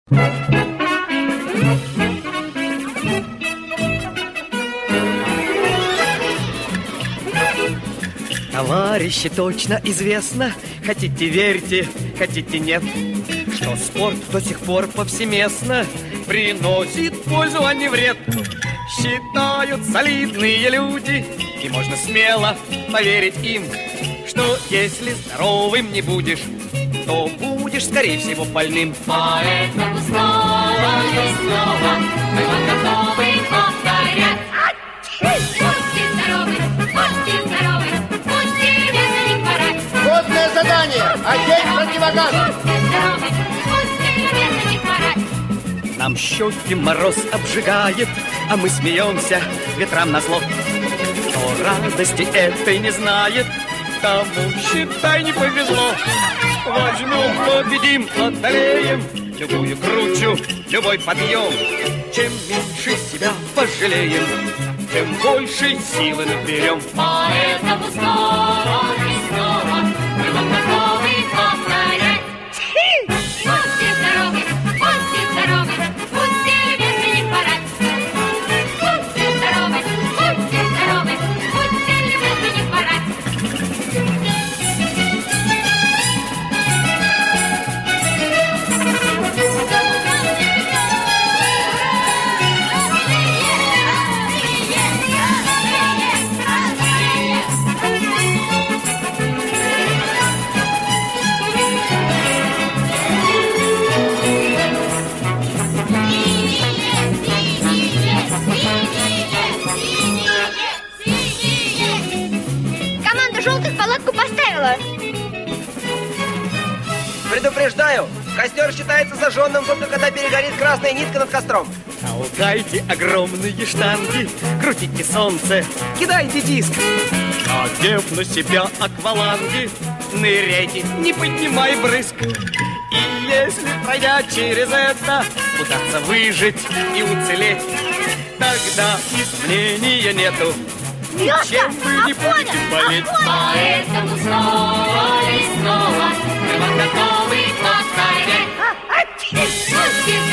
Товарищи, точно известно, хотите верьте, хотите нет, что спорт до сих пор повсеместно приносит пользу, а не вред. Считают солидные люди, и можно смело поверить им, что если здоровым не будешь, то будешь, скорее всего, больным. Поэтому снова и снова мы вам готовы повторять. Будьте здоровы, будьте здоровы, будьте любезны, не хворать. Водное задание, одеть противогаз. Будьте здоровы, будьте любезны, не хворать. Нам щеки мороз обжигает, а мы смеемся ветрам назло. Кто радости этой не знает, тому, считай, не повезло. Возьмем, победим, одолеем любую кручу, любой подъем. Чем меньше себя пожалеем, тем больше силы наберем. Поэтому снова и снова мы вам готовы повторять. Будьте здоровы, будьте здоровы, будьте любезны, не хворать. Будьте здоровы, будьте здоровы, будьте любезны, не хворать. Команда желтых палатку поставила. Предупреждаю, костер считается зажженным только когда перегорит красная нитка над костром. Толкайте огромные штанги, крутите солнце, кидайте диск. Надев на себя акваланги, ныряйте, не поднимай брызг. И если, пройдя через это, удастся выжить и уцелеть, тогда и сомнения нету, чем вы не будете болеть. Поэтому снова и снова мы вам готовы повторять. Будьте